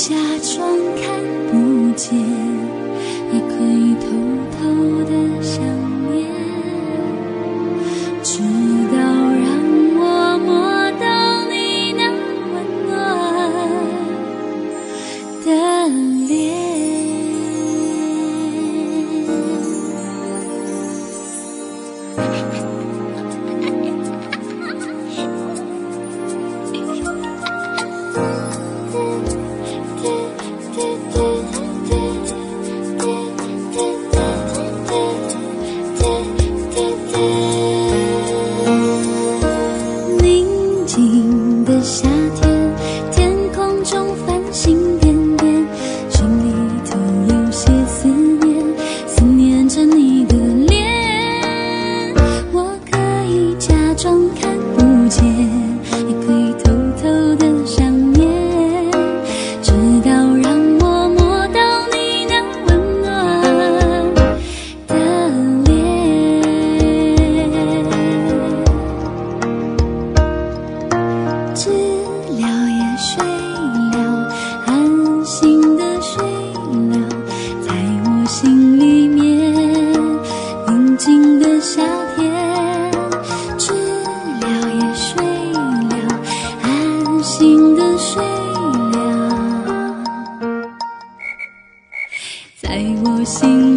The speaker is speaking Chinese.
假装看不见，也可以偷偷的想念，直到让我摸到你那温暖的脸。宁静的夏天，天空中繁星点点，心里头有些思念，思念着你的脸。我可以假装看不见，也可以偷偷的想念，直到让我摸到你那温暖的脸。知了也睡了，安心的睡了，在我心里面宁静的夏天。知了也睡了，安心的睡了，在我心里